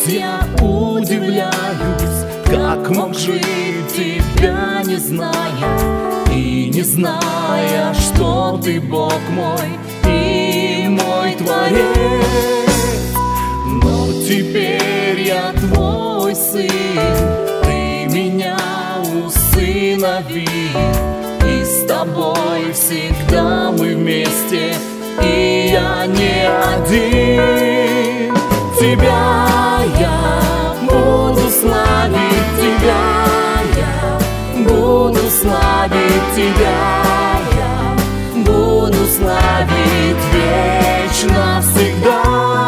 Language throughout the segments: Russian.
я удивляюсь, как мог жить, тебя не зная, и не зная, что ты Бог мой и мой Творец. Но теперь я твой сын, ты меня усыновил, и с тобой всегда мы вместе, и я не один. Тебя я буду славить, тебя я буду славить, тебя я буду славить вечно всегда.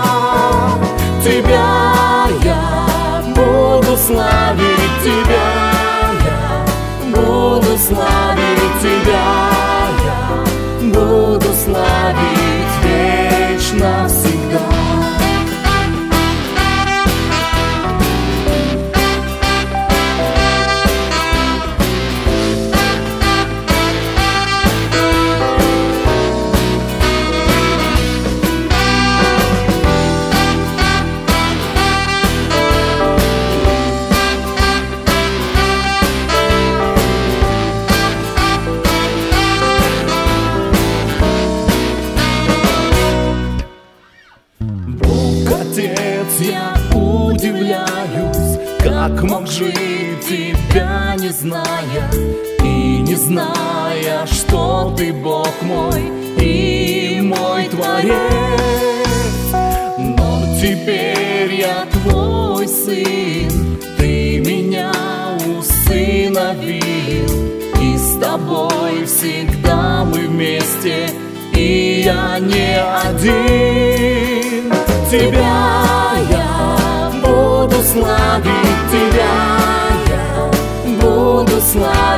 Тебя я буду славить, тебя я буду славить, тебя я буду славить вечно всегда. Отец, я удивляюсь, как мог жить, тебя не зная, и не зная, что ты Бог мой и мой Творец. Но теперь я твой сын, ты меня усыновил, и с тобой всегда мы вместе, и я не один. Тебя я буду славить, тебя я буду славить.